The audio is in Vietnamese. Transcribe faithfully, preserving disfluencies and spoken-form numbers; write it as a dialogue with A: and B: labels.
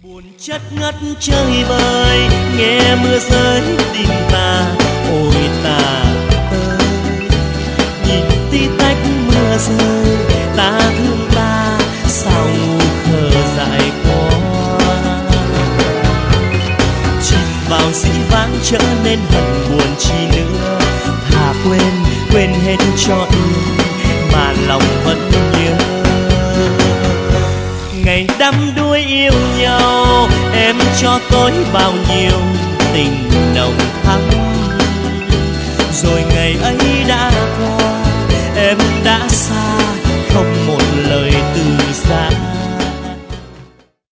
A: Chất ngất chơi bời nghe mưa rơi tim ta, ôi ta ơi nhìn tí tách mưa rơi ta thương ta sao ngu khờ dại quá. Chìm vào dĩ vãng trở nên hận buồn chi nữa, thà quên quên hết cho yên mà lòng vẫn nhớ. Ngày đắm đuối yêu nhau em cho tôi bao nhiêu tình